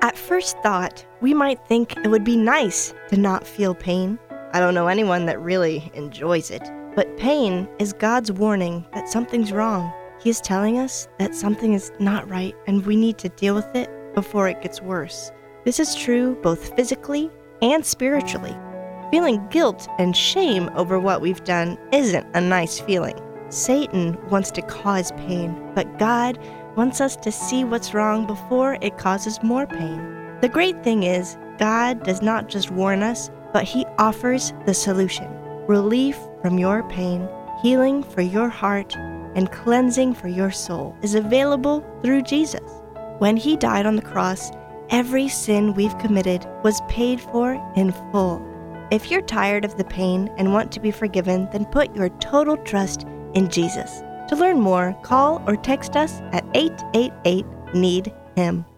At first thought, we might think it would be nice to not feel pain. I don't know anyone that really enjoys it. But pain is God's warning that something's wrong. He is telling us that something is not right and we need to deal with it before it gets worse. This is true both physically and spiritually. Feeling guilt and shame over what we've done isn't a nice feeling. Satan wants to cause pain, but God wants us to see what's wrong before it causes more pain. The great thing is, God does not just warn us, but He offers the solution. Relief from your pain, healing for your heart, and cleansing for your soul is available through Jesus. When He died on the cross, every sin we've committed was paid for in full. If you're tired of the pain and want to be forgiven, then put your total trust in Jesus. To learn more, call or text us at 888-NEED-HIM.